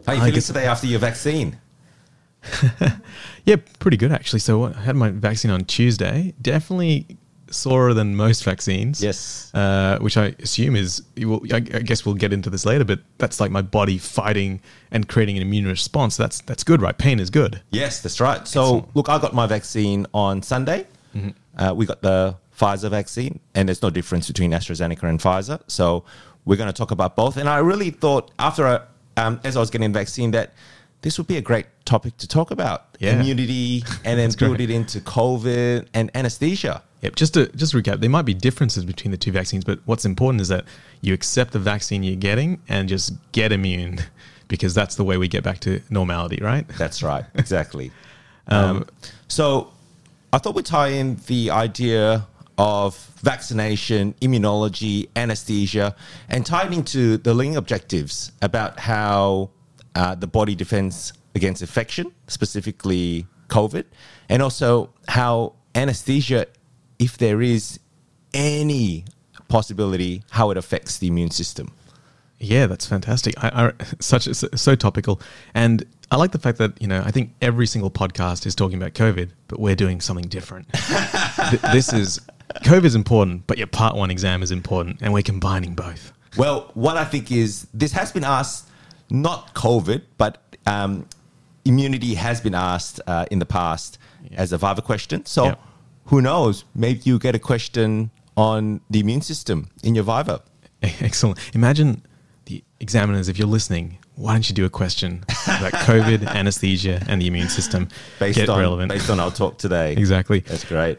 How are you feeling today after your vaccine? Yeah, pretty good actually. So I had my vaccine on Tuesday. Definitely sorer than most vaccines. Yes. Which I assume is, I guess we'll get into this later, but that's like my body fighting and creating an immune response. That's good, right? Pain is good. Yes, that's right. So, look, I got my vaccine on Sunday. We got the Pfizer vaccine, and there's no difference between AstraZeneca and Pfizer. So we're going to talk about both. And I really thought after, as I was getting the vaccine, that this would be a great topic to talk about. Yeah. Immunity, and then build it into COVID and anesthesia. Yep. Just to recap, there might be differences between the two vaccines, but what's important is that you accept the vaccine you're getting and just get immune, because that's the way we get back to normality, right? That's right. Exactly. So I thought we'd tie in the idea of vaccination, immunology, anesthesia, and tie it into the learning objectives about how the body defends against infection, specifically COVID, and also how anesthesia, if there is any possibility, how it affects the immune system. Yeah, that's fantastic. So topical. And I like the fact that, I think every single podcast is talking about COVID, but we're doing something different. COVID is important, but your part one exam is important, and we're combining both. Well, what I think is this has been asked, not COVID, but immunity has been asked in the past as a Viva question. So who knows? Maybe you get a question on the immune system in your Viva. Excellent. Imagine the examiners, if you're listening, why don't you do a question about COVID, anesthesia, and the immune system? Based on our talk today. Exactly. That's great.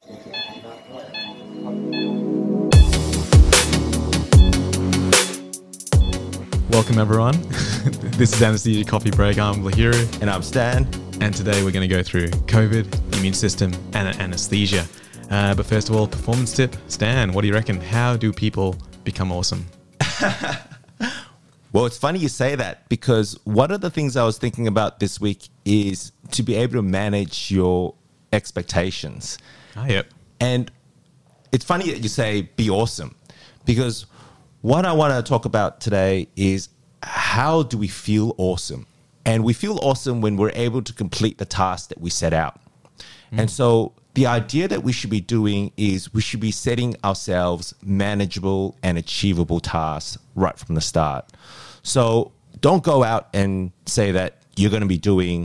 Welcome, everyone. This is Anesthesia Coffee Break. I'm Lahiru. And I'm Stan. And today we're going to go through COVID, the immune system, and anesthesia. But first of all, performance tip. Stan, what do you reckon? How do people become awesome? Well, it's funny you say that, because one of the things I was thinking about this week is to be able to manage your expectations. Yep. And it's funny that you say be awesome, because what I want to talk about today is how do we feel awesome? And we feel awesome when we're able to complete the task that we set out. And so the idea that we should be doing is we should be setting ourselves manageable and achievable tasks right from the start. So don't go out and say that you're going to be doing,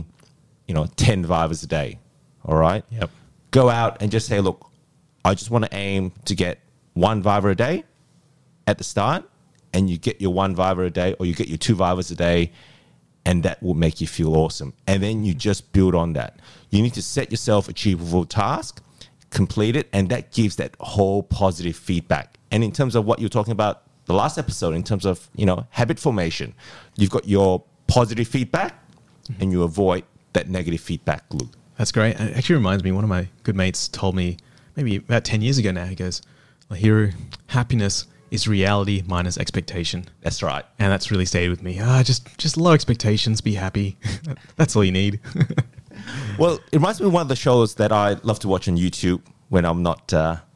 10 Vivas a day. All right. Yep. Go out and just say, look, I just want to aim to get 1 Viva a day at the start, and you get your 1 Viva a day, or you get your 2 Vivas a day, and that will make you feel awesome. And then you just build on that. You need to set yourself achievable task, complete it, and that gives that whole positive feedback. And in terms of what you're talking about the last episode, in terms of, habit formation, you've got your positive feedback and you avoid that negative feedback loop. That's great. It actually reminds me, one of my good mates told me maybe about 10 years ago now, he goes, Lahiru, happiness is reality minus expectation. That's right. And that's really stayed with me. Just low expectations, be happy. That's all you need. Well, it reminds me of one of the shows that I love to watch on YouTube when I'm not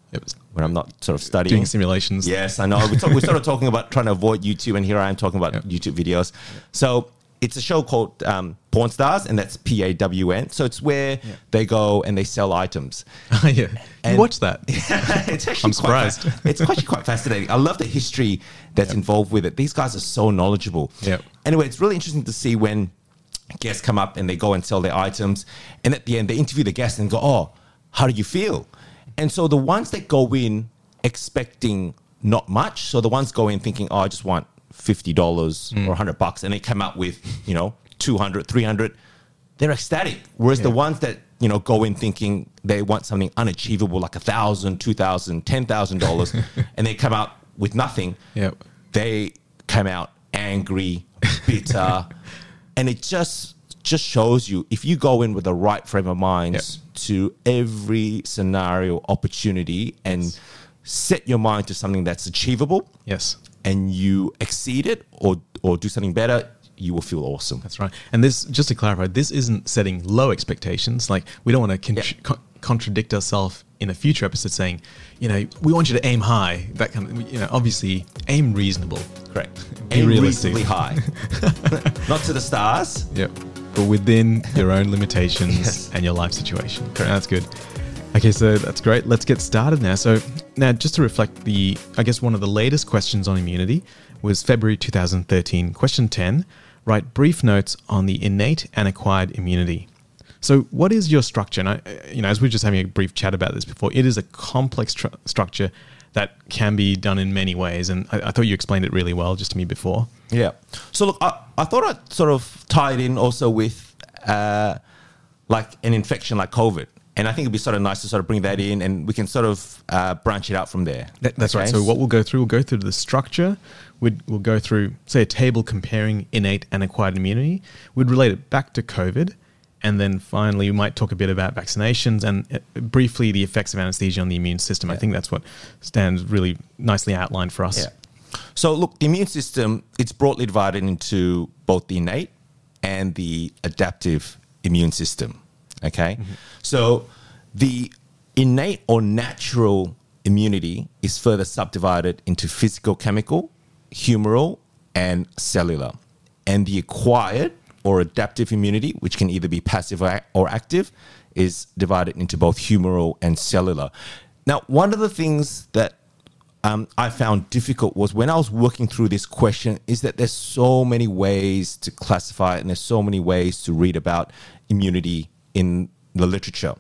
sort of studying. Doing simulations. Yes, I know. We started talking about trying to avoid YouTube, and here I am talking about YouTube videos. So it's a show called Pawn Stars, and that's PAWN. So it's where they go and they sell items. Yeah. And you watch that? It's actually I'm surprised. It's actually quite fascinating. I love the history that's involved with it. These guys are so knowledgeable. Yep. Anyway, it's really interesting to see when guests come up and they go and sell their items, and at the end they interview the guests and go, oh, how do you feel? And so the ones that go in expecting not much, so the ones go in thinking, oh, I just want $50 or $100, and they come out with, 200, 300, they're ecstatic. Whereas the ones that, go in thinking they want something unachievable, like $1,000, $2,000, $10,000, and they come out with nothing, they come out angry, bitter, and it just shows you, if you go in with the right frame of mind to every scenario, opportunity, and set your mind to something that's achievable, and you exceed it or do something better, you will feel awesome. That's right. And this, just to clarify, this isn't setting low expectations. Like, we don't want to contradict ourselves in a future episode saying, we want you to aim high, that kind of, obviously aim reasonable. Correct. Be Aim realistic. reasonably high. Not to the stars. Yep. But within your own limitations Yes. and your life situation. Correct. That's good. Okay, so that's great. Let's get started now. So now just to reflect one of the latest questions on immunity was February 2013, question 10, write brief notes on the innate and acquired immunity. So what is your structure? And as we were just having a brief chat about this before, it is a complex structure that can be done in many ways. And I thought you explained it really well just to me before. Yeah. So look, I thought I'd sort of tie it in also with like an infection like COVID. And I think it'd be sort of nice to sort of bring that in and we can sort of branch it out from there. That's right. So what we'll go through the structure. We'll go through, say, a table comparing innate and acquired immunity. We'd relate it back to COVID. And then finally, we might talk a bit about vaccinations and briefly the effects of anesthesia on the immune system. Yeah. I think that's what stands really nicely outlined for us. Yeah. So look, the immune system, it's broadly divided into both the innate and the adaptive immune system. Okay. Mm-hmm. So the innate or natural immunity is further subdivided into physical, chemical, humoral, and cellular. And the acquired or adaptive immunity, which can either be passive or active, is divided into both humoral and cellular. Now, one of the things that I found difficult was when I was working through this question is that there's so many ways to classify it and there's so many ways to read about immunity in the literature.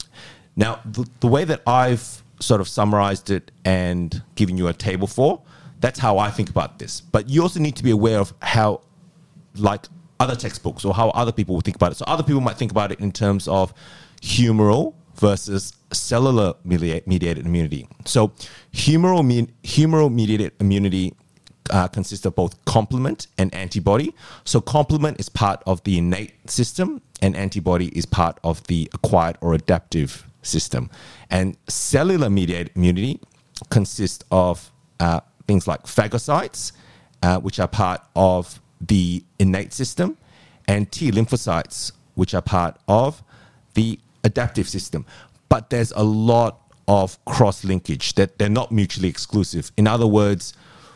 Now, the way that I've sort of summarized it and given you a table for, that's how I think about this. But you also need to be aware of how, like, other textbooks or how other people would think about it. So other people might think about it in terms of humoral versus cellular mediated immunity. So humoral mediated immunity consists of both complement and antibody. So complement is part of the innate system and antibody is part of the acquired or adaptive system. And cellular mediated immunity consists of things like phagocytes, which are part of the innate system, and T lymphocytes, which are part of the adaptive system. But there's a lot of cross-linkage, that they're not mutually exclusive. In other words,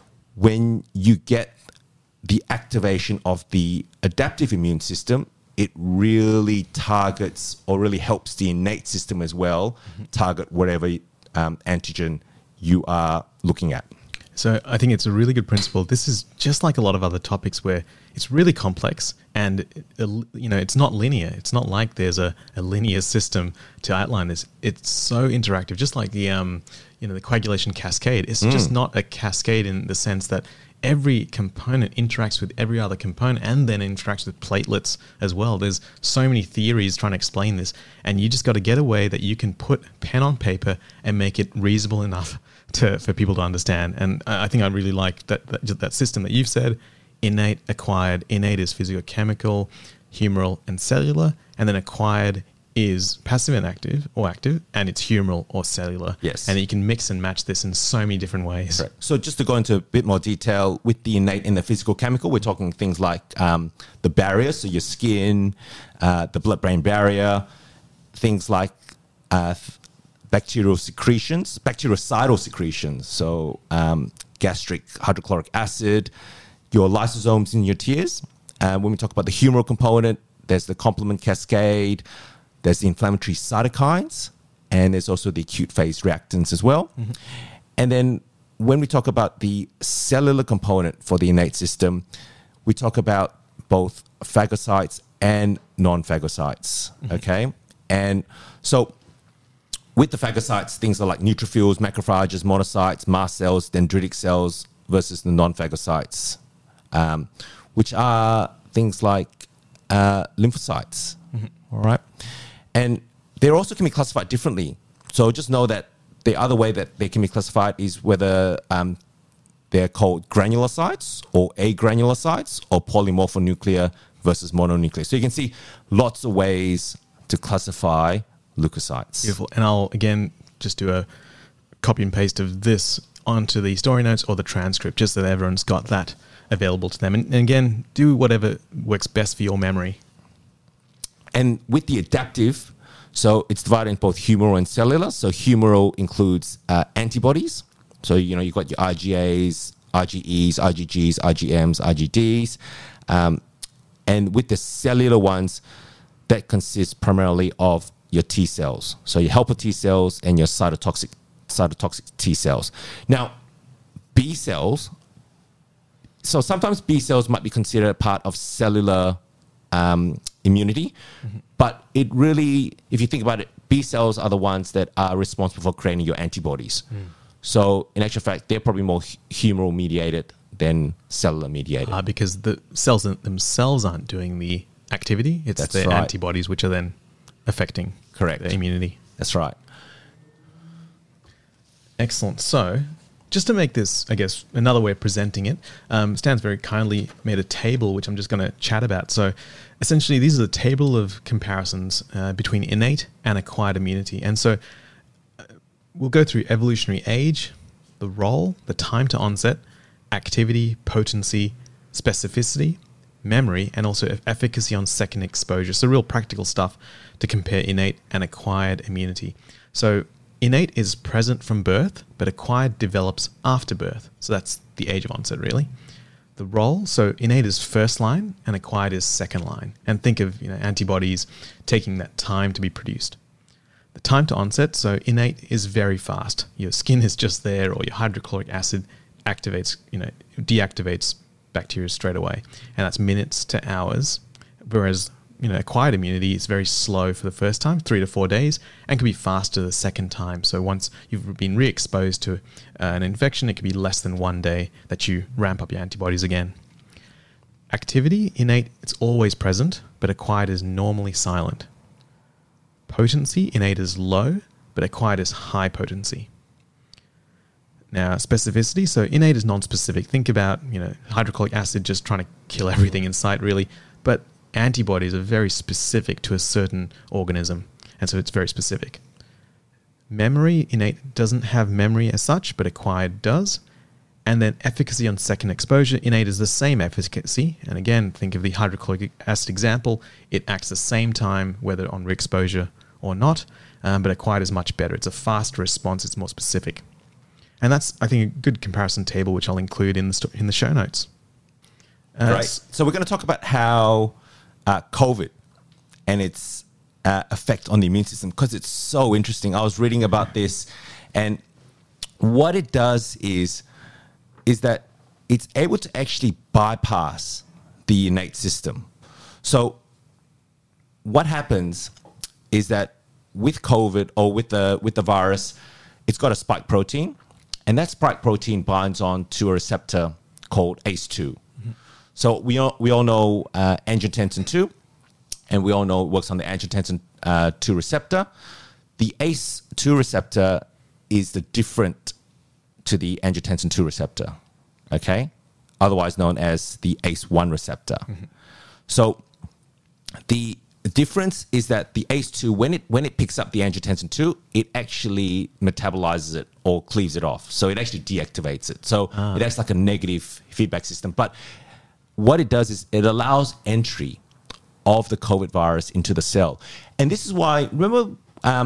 when you get the activation of the adaptive immune system, it really targets or really helps the innate system as well, target whatever antigen you are looking at. So I think it's a really good principle. This is just like a lot of other topics where it's really complex and, it's not linear. It's not like there's a linear system to outline this. It's so interactive, just like the coagulation cascade. It's just not a cascade in the sense that every component interacts with every other component and then interacts with platelets as well. There's so many theories trying to explain this, and you just got to get a way that you can put pen on paper and make it reasonable enough for people to understand. And I think I really like that system that you've said: innate, acquired. Innate is physicochemical, humoral, and cellular, and then acquired is passive and active, and it's humoral or cellular. Yes. And you can mix and match this in so many different ways. Right. So just to go into a bit more detail, with the innate and the physical chemical, we're talking things like the barrier, so your skin, the blood-brain barrier, things like bactericidal secretions, so gastric hydrochloric acid, your lysosomes in your tears. When we talk about the humoral component, there's the complement cascade, there's the inflammatory cytokines, and there's also the acute phase reactants as well. Mm-hmm. And then when we talk about the cellular component for the innate system, we talk about both phagocytes and non-phagocytes, okay? And so with the phagocytes, things are like neutrophils, macrophages, monocytes, mast cells, dendritic cells versus the non-phagocytes, which are things like lymphocytes, all right? And they also can be classified differently. So just know that the other way that they can be classified is whether they're called granulocytes or agranulocytes or polymorphonuclear versus mononuclear. So you can see lots of ways to classify leukocytes. Beautiful. And I'll, again, just do a copy and paste of this onto the story notes or the transcript, just so that everyone's got that available to them. And again, do whatever works best for your memory. And with the adaptive, So it's divided in both humoral and cellular. So humoral includes antibodies. So, you've got your IgAs, IgEs, IgGs, IgMs, IgDs. And with the cellular ones, that consists primarily of your T cells. So your helper T cells and your cytotoxic T cells. Now, B cells, so sometimes B cells might be considered a part of cellular immunity, but it really, if you think about it, B cells are the ones that are responsible for creating your antibodies. So in actual fact, they're probably more humoral mediated than cellular mediated. Because the cells themselves aren't doing the activity. It's That's the right. antibodies which are then affecting Correct. the immunity. That's right. Excellent. So, just to make this, I guess, another way of presenting it, Stan's very kindly made a table which I'm just going to chat about. So, essentially, these are the table of comparisons between innate and acquired immunity. And so, we'll go through evolutionary age, the role, the time to onset, activity, potency, specificity, memory, and also efficacy on second exposure. So real practical stuff to compare innate and acquired immunity. So innate is present from birth, but acquired develops after birth. So that's the age of onset, really. The role, so innate is first line and acquired is second line. And think of antibodies taking that time to be produced. The time to onset, so innate is very fast. Your skin is just there, or your hydrochloric acid deactivates bacteria straight away, and that's minutes to hours. Whereas acquired immunity is very slow for the first time, 3 to 4 days, and can be faster the second time. So once you've been re-exposed to an infection, it could be less than 1 day that you ramp up your antibodies again. Activity, innate, it's always present, but acquired is normally silent. Potency, innate is low, but acquired is high potency. Now, specificity, so innate is non-specific. Think about, hydrochloric acid just trying to kill everything in sight, really. But antibodies are very specific to a certain organism, and so it's very specific. Memory, innate doesn't have memory as such, but acquired does. And then efficacy on second exposure, innate is the same efficacy. And again, think of the hydrochloric acid example. It acts the same time, whether on re-exposure or not, but acquired is much better. It's a faster response. It's more specific. And that's, I think, a good comparison table, which I'll include in the show notes. Right. So we're going to talk about how COVID and its effect on the immune system, because it's so interesting. I was reading about this, and what it does is that it's able to actually bypass the innate system. So what happens is that with COVID or with the virus, it's got a spike protein, and that spike protein binds on to a receptor called ACE2. Mm-hmm. So we all know angiotensin 2, and we all know it works on the angiotensin 2 receptor. The ACE2 receptor is the different to the angiotensin 2 receptor, okay? Otherwise known as the ACE1 receptor. Mm-hmm. So the difference is that the ACE2, when it picks up the angiotensin 2, it actually metabolizes it or cleaves it off. So it actually deactivates it. So it acts like a negative feedback system. But what it does is it allows entry of the COVID virus into the cell. And this is why, remember,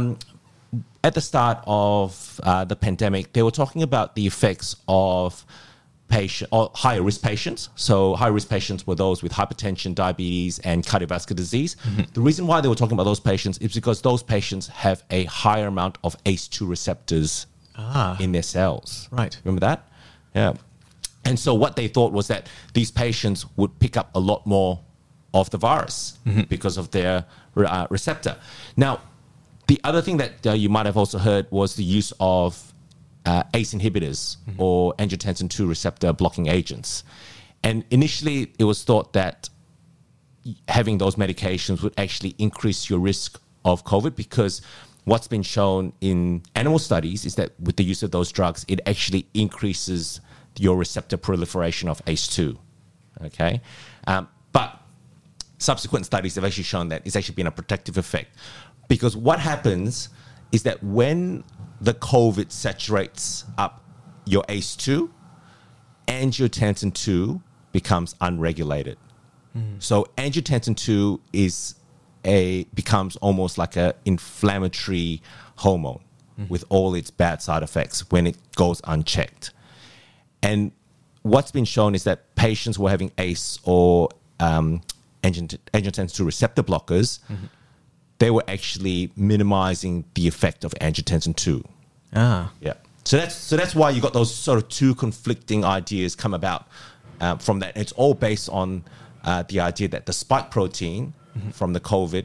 at the start of the pandemic, they were talking about the effects of higher risk patients. So high risk patients were those with hypertension, diabetes, and cardiovascular disease. Mm-hmm. The reason why they were talking about those patients is because those patients have a higher amount of ACE2 receptors in their cells. Right. Remember that? Yeah. And so what they thought was that these patients would pick up a lot more of the virus because of their receptor. Now, the other thing that you might have also heard was the use of ACE inhibitors or angiotensin 2 receptor blocking agents. And initially, it was thought that having those medications would actually increase your risk of COVID, because what's been shown in animal studies is that with the use of those drugs, it actually increases your receptor proliferation of ACE2. Okay? But subsequent studies have actually shown that it's actually been a protective effect. Because what happens is that when the COVID saturates up your ACE2, angiotensin 2 becomes unregulated. So angiotensin 2 is becomes almost like a inflammatory hormone with all its bad side effects when it goes unchecked. And what's been shown is that patients who are having ACE or angiotensin II receptor blockers, they were actually minimizing the effect of angiotensin II. Ah. Yeah. So that's why you got those sort of two conflicting ideas come about from that. It's all based on the idea that the spike protein from the COVID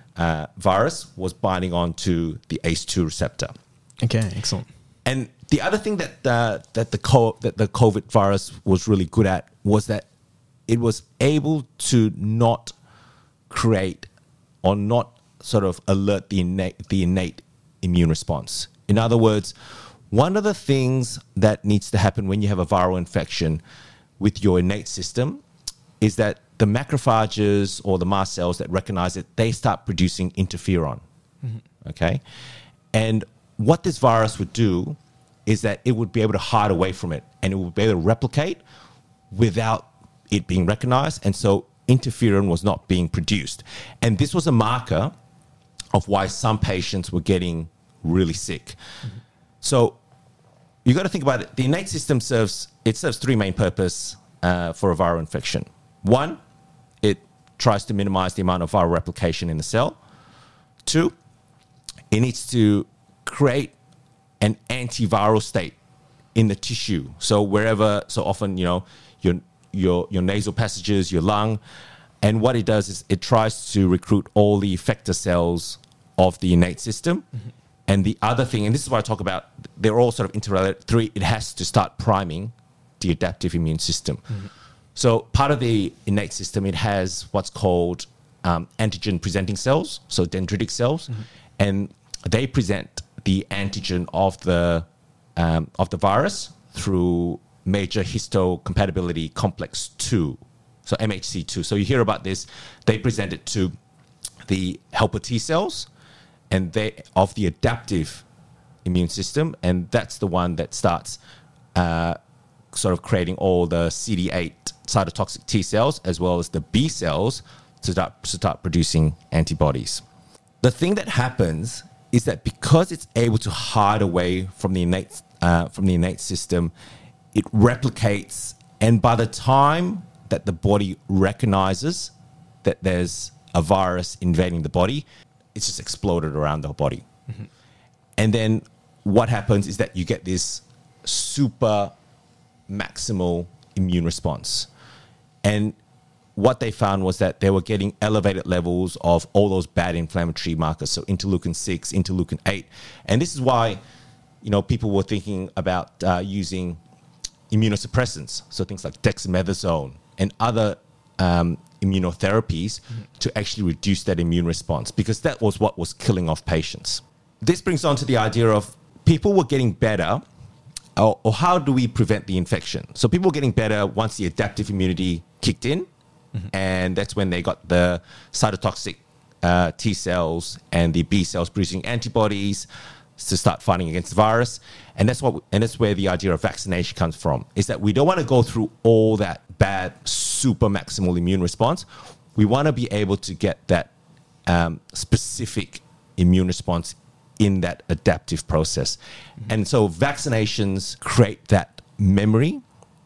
virus was binding onto the ACE2 receptor. Okay, excellent. And the other thing that the COVID virus was really good at was that it was able to not create or not sort of alert the innate immune response. In other words, one of the things that needs to happen when you have a viral infection with your innate system is that the macrophages or the mast cells that recognize it, they start producing interferon. Okay? And what this virus would do is that it would be able to hide away from it and it would be able to replicate without it being recognized. And so interferon was not being produced. And this was a marker of why some patients were getting really sick. So you got to think about it. The innate system serves three main purposes for a viral infection. One, it tries to minimize the amount of viral replication in the cell. Two, it needs to create an antiviral state in the tissue. So often, your nasal passages, your lung, and what it does is it tries to recruit all the effector cells of the innate system. And the other thing, and this is what I talk about, they're all sort of interrelated. Three, it has to start priming the adaptive immune system. So part of the innate system, it has what's called antigen presenting cells, so dendritic cells, and they present the antigen of the virus through major histocompatibility complex 2, so MHC2. So you hear about this, they present it to the helper T cells and they of the adaptive immune system, and that's the one that starts sort of creating all the CD8 cytotoxic T cells as well as the B cells to start producing antibodies. The thing that happens is that because it's able to hide away from the innate system, it replicates, and by the time that the body recognizes that there's a virus invading the body, it's just exploded around the body. And then what happens is that you get this super maximal immune response. And what they found was that they were getting elevated levels of all those bad inflammatory markers, so interleukin 6, interleukin 8. And this is why, people were thinking about using immunosuppressants, so things like dexamethasone and other immunotherapies to actually reduce that immune response, because that was what was killing off patients. This brings on to the idea of people were getting better, or how do we prevent the infection? So people were getting better once the adaptive immunity kicked in, and that's when they got the cytotoxic T cells and the B cells producing antibodies to start fighting against the virus. And that's where the idea of vaccination comes from, is that we don't want to go through all that bad, super maximal immune response. We want to be able to get that specific immune response in that adaptive process. And so vaccinations create that memory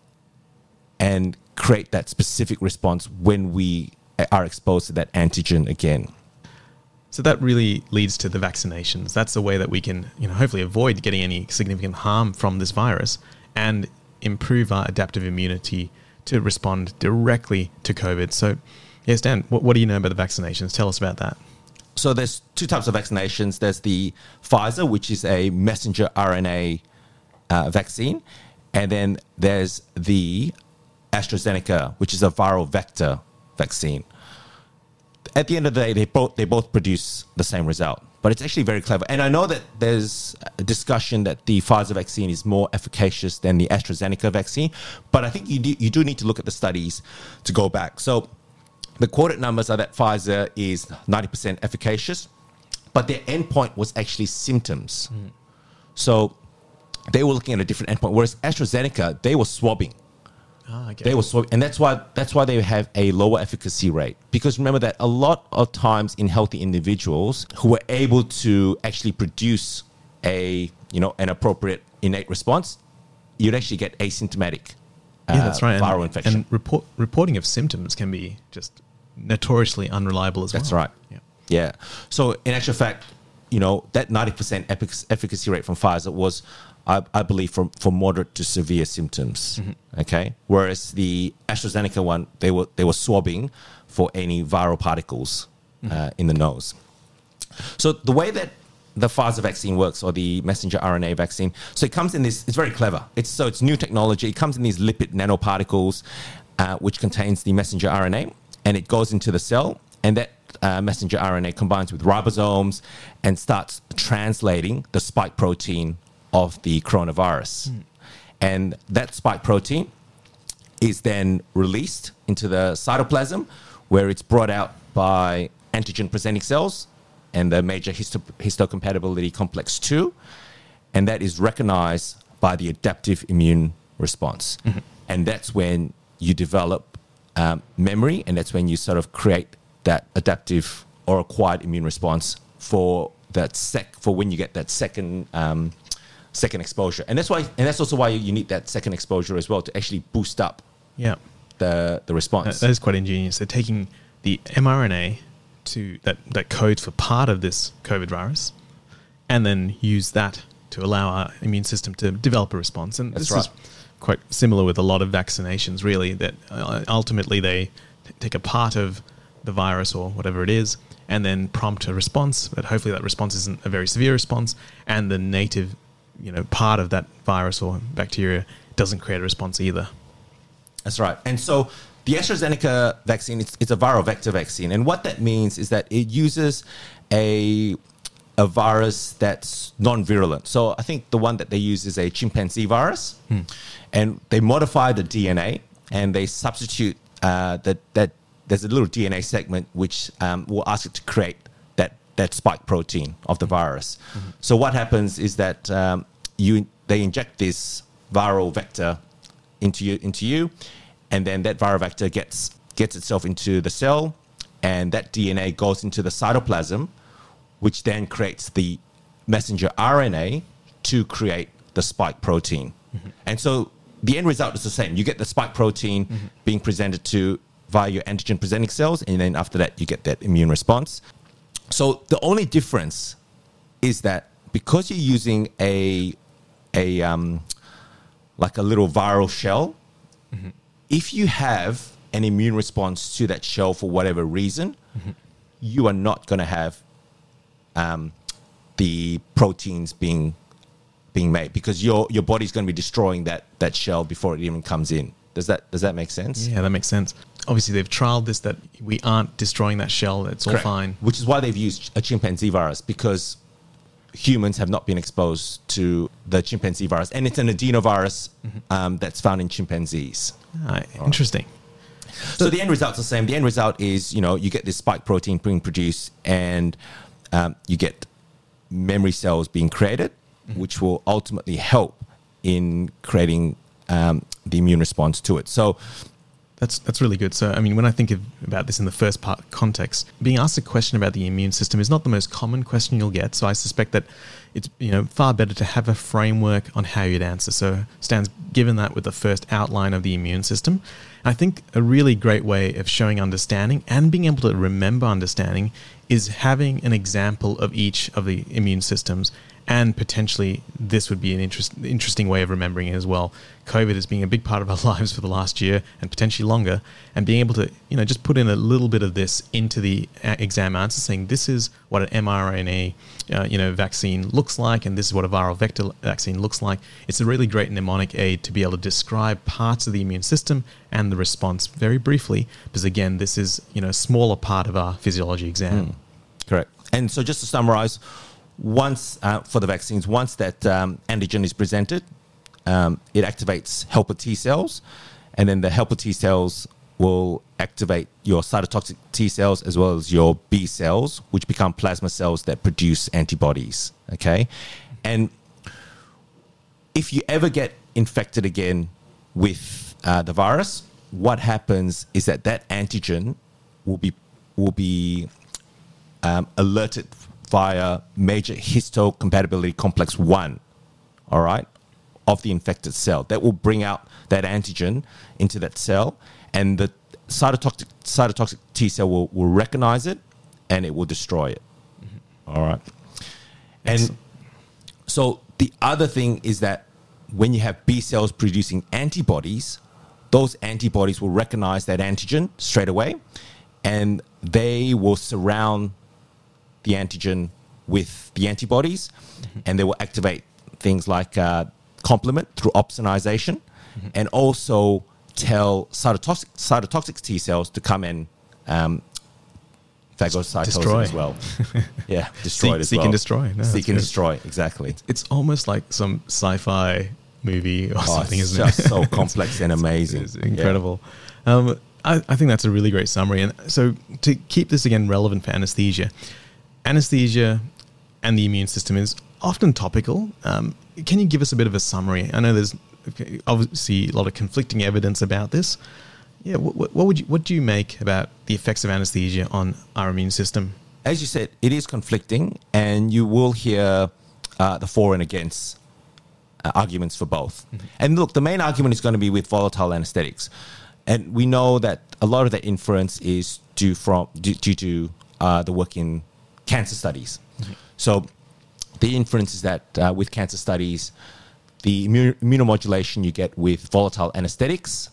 and create that specific response when we are exposed to that antigen again. So that really leads to the vaccinations. That's the way that we can, hopefully avoid getting any significant harm from this virus and improve our adaptive immunity to respond directly to COVID. So, yes, Dan, what do you know about the vaccinations? Tell us about that. So there's two types of vaccinations. There's the Pfizer, which is a messenger RNA vaccine. And then there's the AstraZeneca, which is a viral vector vaccine. At the end of the day, they both produce the same result. But it's actually very clever. And I know that there's a discussion that the Pfizer vaccine is more efficacious than the AstraZeneca vaccine. But I think you do need to look at the studies to go back. So the quoted numbers are that Pfizer is 90% efficacious, but their endpoint was actually symptoms. So they were looking at a different endpoint, whereas AstraZeneca, they were swabbing. Okay. They were and that's why they have a lower efficacy rate. Because remember that a lot of times in healthy individuals who were able to actually produce an appropriate innate response, you'd actually get asymptomatic that's right. viral infection. And reporting of symptoms can be just notoriously unreliable as well. That's right. Yeah. So in actual fact, that 90% efficacy rate from Pfizer was, I believe, for moderate to severe symptoms. Mm-hmm. Okay. Whereas the AstraZeneca one, they were swabbing for any viral particles in the nose. So the way that the Pfizer vaccine works, or the messenger RNA vaccine, so it comes in this. It's very clever. It's new technology. It comes in these lipid nanoparticles, which contains the messenger RNA, and it goes into the cell, and that messenger RNA combines with ribosomes and starts translating the spike protein of the coronavirus. And that spike protein is then released into the cytoplasm, where it's brought out by antigen-presenting cells and the major histocompatibility complex 2, and that is recognized by the adaptive immune response. Mm-hmm. And that's when you develop memory, and that's when you sort of create that adaptive or acquired immune response for that for when you get that second exposure. And that's also why you need that second exposure as well, to actually boost up the response. That is quite ingenious. They're taking the mRNA that codes for part of this COVID virus, and then use that to allow our immune system to develop a response. And this is quite similar with a lot of vaccinations, really, that ultimately they take a part of the virus or whatever it is, and then prompt a response, but hopefully that response isn't a very severe response, and the native part of that virus or bacteria doesn't create a response either. That's right. And so the AstraZeneca vaccine, it's a viral vector vaccine. And what that means is that it uses a virus that's non-virulent. So I think the one that they use is a chimpanzee virus. And they modify the DNA, and they substitute that there's a little DNA segment which will ask it to create that spike protein of the virus. Mm-hmm. So what happens is that they inject this viral vector into you, and then that viral vector gets itself into the cell, and that DNA goes into the cytoplasm, which then creates the messenger RNA to create the spike protein. Mm-hmm. And so the end result is the same. You get the spike protein being presented to via your antigen-presenting cells, and then after that, you get that immune response. So the only difference is that because you're using a little viral shell, if you have an immune response to that shell for whatever reason, you are not going to have the proteins being made, because your body's going to be destroying that shell before it even comes in. Does that make sense? Yeah, that makes sense. Obviously, they've trialed this, that we aren't destroying that shell. It's all fine. Which is why they've used a chimpanzee virus, because humans have not been exposed to the chimpanzee virus. And it's an adenovirus that's found in chimpanzees. Interesting. So the end result's the same. The end result is, you get this spike protein being produced, and you get memory cells being created, which will ultimately help in creating the immune response to it. So that's really good. So, I mean, when I think about this in the first part context, being asked a question about the immune system is not the most common question you'll get. So I suspect that it's far better to have a framework on how you'd answer. So Stan's given that with the first outline of the immune system. I think a really great way of showing understanding and being able to remember understanding is having an example of each of the immune systems. And potentially, this would be an interesting way of remembering it as well. COVID has been a big part of our lives for the last year and potentially longer. And being able to, just put in a little bit of this into the exam answer, saying this is what an mRNA, vaccine looks like, and this is what a viral vector vaccine looks like. It's a really great mnemonic aid to be able to describe parts of the immune system and the response very briefly, because again, this is a smaller part of our physiology exam. Correct. And so, just to summarize. Once for the vaccines, once that antigen is presented, it activates helper T cells, and then the helper T cells will activate your cytotoxic T cells as well as your B cells, which become plasma cells that produce antibodies. Okay, and if you ever get infected again with the virus, what happens is that antigen will be alerted via major histocompatibility complex 1, all right, of the infected cell. That will bring out that antigen into that cell, and the cytotoxic T cell will recognize it, and it will destroy it. All right. And so the other thing is that when you have B cells producing antibodies, those antibodies will recognize that antigen straight away, and they will surround the antigen with the antibodies, and they will activate things like complement through opsonization, and also tell cytotoxic T cells to come and phagocytosis Destroy. as well. Yeah, destroy it as Seek well. and destroy. No, Seek that's and good. destroy, exactly. It's almost like some sci-fi movie or something, it's isn't just it? so complex and amazing. It's incredible. I think that's a really great summary. And so to keep this again relevant for anesthesia and the immune system is often topical. Can you give us a bit of a summary? I know there's obviously a lot of conflicting evidence about this. Yeah, what do you make about the effects of anesthesia on our immune system? As you said, it is conflicting, and you will hear the for and against arguments for both. And look, the main argument is going to be with volatile anesthetics. And we know that a lot of the inference is due to the work in cancer studies. So the inference is that with cancer studies, the immunomodulation you get with volatile anesthetics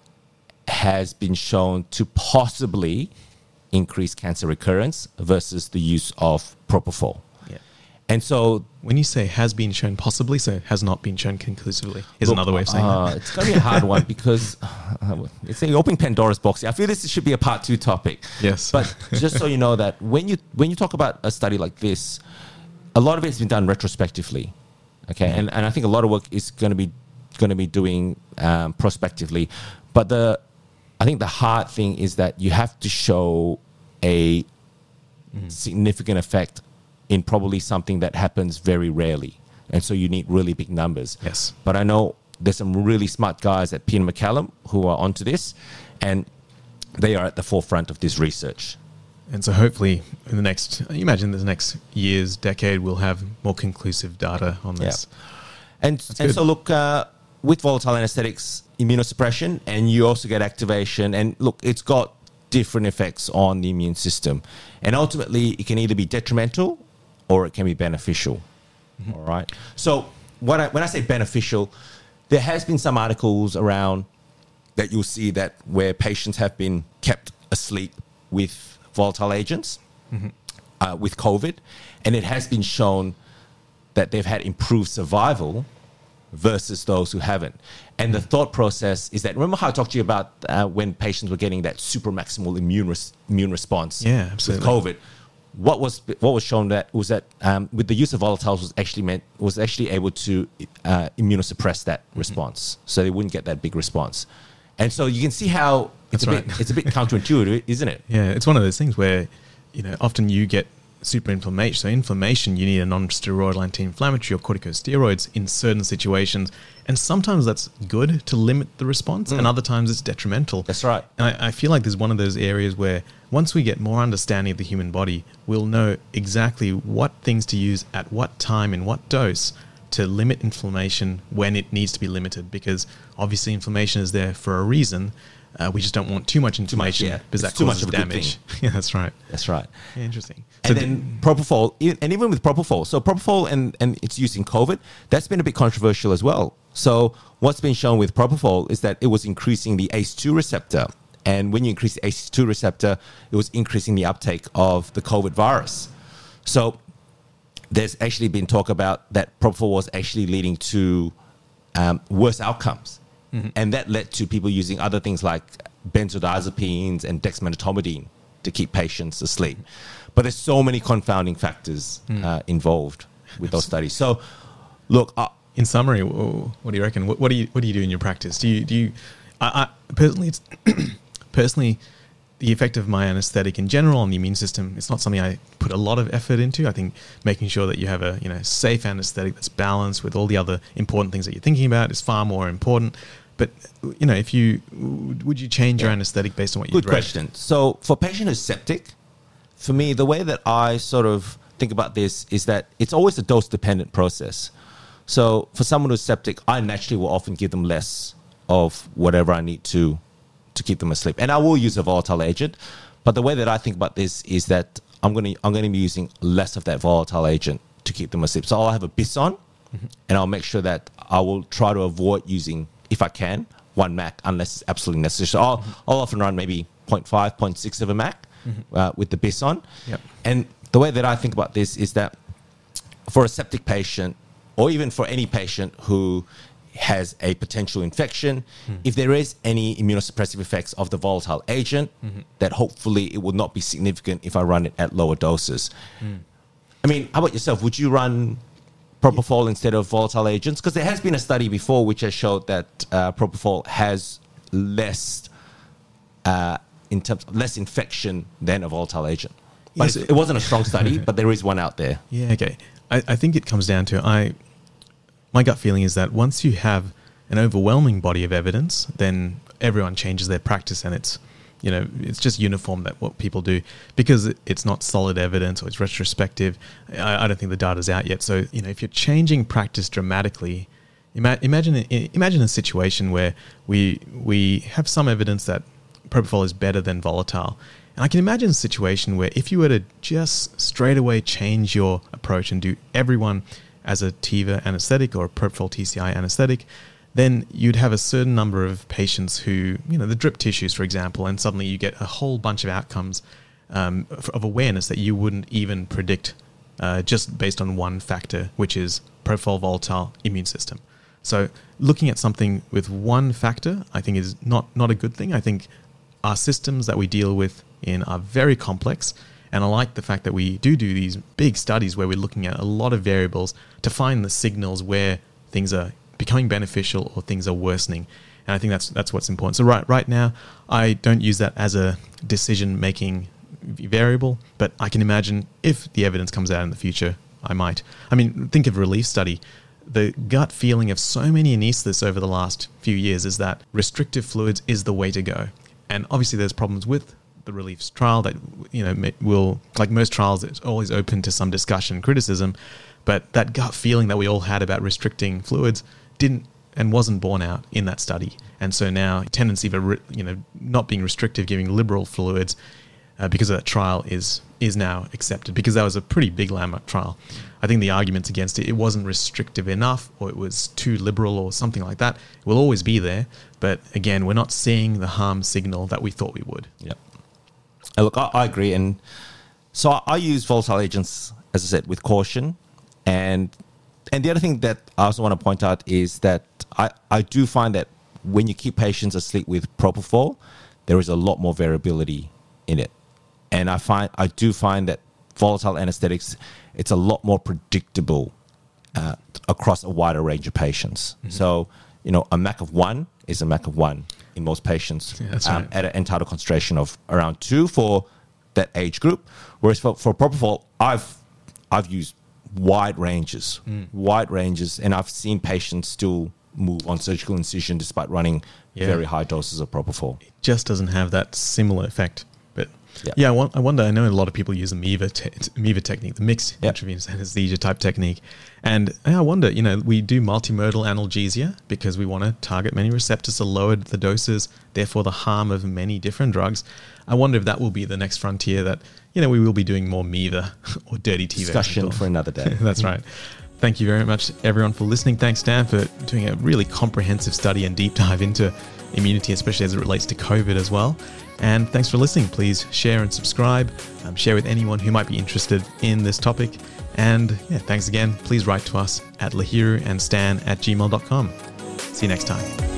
has been shown to possibly increase cancer recurrence versus the use of propofol. Yeah. And so When you say has been shown possibly, so it has not been shown conclusively, is look, another way of saying that. it's going to be a hard one because it's opening Pandora's box. I feel this should be a part 2 topic. Yes. But just so you know that when you talk about a study like this, a lot of it's been done retrospectively. Okay. And I think a lot of work is going to be doing prospectively. But I think the hard thing is that you have to show a significant effect in probably something that happens very rarely. And so you need really big numbers. Yes. But I know there's some really smart guys at Peter MacCallum who are onto this, and they are at the forefront of this research. And so hopefully in the next years, decade, we'll have more conclusive data on this. And good. so look, with volatile anesthetics, immunosuppression, and you also get activation. And look, it's got different effects on the immune system. And ultimately, it can either be detrimental or it can be beneficial. All right. So when I say beneficial, there has been some articles around that you'll see that where patients have been kept asleep with volatile agents, with COVID, and it has been shown that they've had improved survival versus those who haven't. And the thought process is that, remember how I talked to you about when patients were getting that super maximal immune response Yeah, absolutely. with COVID? What was shown that was that with the use of volatiles was actually able to immunosuppress that response, so they wouldn't get that big response. And so you can see how it's That's a bit counterintuitive, isn't it? Yeah, it's one of those things where, often you get super inflammation. So inflammation, you need a non-steroidal anti-inflammatory or corticosteroids in certain situations. And sometimes that's good to limit the response, and other times it's detrimental. That's right. And I feel like there's one of those areas where once we get more understanding of the human body, we'll know exactly what things to use at what time and what dose to limit inflammation when it needs to be limited, because obviously inflammation is there for a reason. We just don't want too much inflammation because It's that too much causes of a good damage. Yeah, that's right. That's right. Yeah, interesting. And then propofol, and even with propofol. So propofol and its use in COVID, that's been a bit controversial as well. So what's been shown with propofol is that it was increasing the ACE2 receptor. And when you increase the ACE2 receptor, it was increasing the uptake of the COVID virus. So there's actually been talk about that propofol was actually leading to worse outcomes. And that led to people using other things like benzodiazepines and dexmedetomidine to keep patients asleep. But there's so many confounding factors involved with those studies. So, look, in summary, what do you reckon? What do you do in your practice? Do you? I personally, personally, the effect of my anesthetic in general on the immune system, it's not something I put a lot of effort into. I think making sure that you have a safe anesthetic that's balanced with all the other important things that you're thinking about is far more important. But if would you change your anesthetic based on what you've Good read? question. So for patient who's septic, for me, the way that I sort of think about this is that it's always a dose-dependent process. So for someone who's septic, I naturally will often give them less of whatever I need to keep them asleep, and I will use a volatile agent. But the way that I think about this is that I'm going to be using less of that volatile agent to keep them asleep. So I'll have a BIS on, and I'll make sure that I will try to avoid using, if I can, 1 MAC unless it's absolutely necessary. So I'll often run maybe 0.5, 0.6 of a MAC with the BIS on. Yep. And the way that I think about this is that for a septic patient, or even for any patient who has a potential infection, if there is any immunosuppressive effects of the volatile agent, that hopefully it will not be significant if I run it at lower doses. I mean, how about yourself? Would you run propofol instead of volatile agents? Because there has been a study before which has showed that propofol has less less infection than a volatile agent. But Yes. it wasn't a strong study, but there is one out there. Yeah, okay. I think it comes down to my gut feeling is that once you have an overwhelming body of evidence, then everyone changes their practice, and it's just uniform that what people do, because it's not solid evidence or it's retrospective. I don't think the data's out yet. So if you're changing practice dramatically, imagine a situation where we have some evidence that propofol is better than volatile. And I can imagine a situation where if you were to just straight away change your approach and do everyone as a Tiva anesthetic or a propofol TCI anesthetic, then you'd have a certain number of patients who, the drip tissues, for example, and suddenly you get a whole bunch of outcomes of awareness that you wouldn't even predict just based on one factor, which is propofol volatile immune system. So looking at something with one factor, I think is not a good thing. I think our systems that we deal with are very complex. And I like the fact that we do these big studies where we're looking at a lot of variables to find the signals where things are becoming beneficial or things are worsening. And I think that's what's important. So right now, I don't use that as a decision-making variable, but I can imagine if the evidence comes out in the future, I might. I mean, think of RELIEF study. The gut feeling of so many anesthetists over the last few years is that restrictive fluids is the way to go. And obviously there's problems with the RELIEF trial that, will, like most trials, it's always open to some discussion and criticism, but that gut feeling that we all had about restricting fluids didn't and wasn't borne out in that study. And so now tendency for, not being restrictive, giving liberal fluids because of that trial is now accepted, because that was a pretty big landmark trial. I think the arguments against it wasn't restrictive enough, or it was too liberal or something like that. It will always be there. But again, we're not seeing the harm signal that we thought we would. Yeah. Look, I agree. And so I use volatile agents, as I said, with caution. And the other thing that I also want to point out is that I do find that when you keep patients asleep with propofol, there is a lot more variability in it. And I do find that volatile anesthetics, it's a lot more predictable across a wider range of patients. Mm-hmm. So, a MAC of 1 is a MAC of 1 in most patients, yeah, that's right. At an end-tidal concentration of around 2 for that age group. Whereas for propofol, I've used wide ranges, and I've seen patients still move on surgical incision despite running very high doses of propofol. It just doesn't have that similar effect. But yeah, I wonder, I know a lot of people use the MIVA technique, the mixed intravenous anesthesia type technique. And I wonder, we do multimodal analgesia because we want to target many receptors to lower the doses, therefore the harm of many different drugs. I wonder if that will be the next frontier that, we will be doing more MIVA or dirty Tiva. Discussion for another day. That's right. Thank you very much, everyone, for listening. Thanks, Dan, for doing a really comprehensive study and deep dive into immunity, especially as it relates to COVID as well. And thanks for listening. Please share and subscribe. Share with anyone who might be interested in this topic. And thanks again. Please write to us at lahiruandstan@gmail.com. See you next time.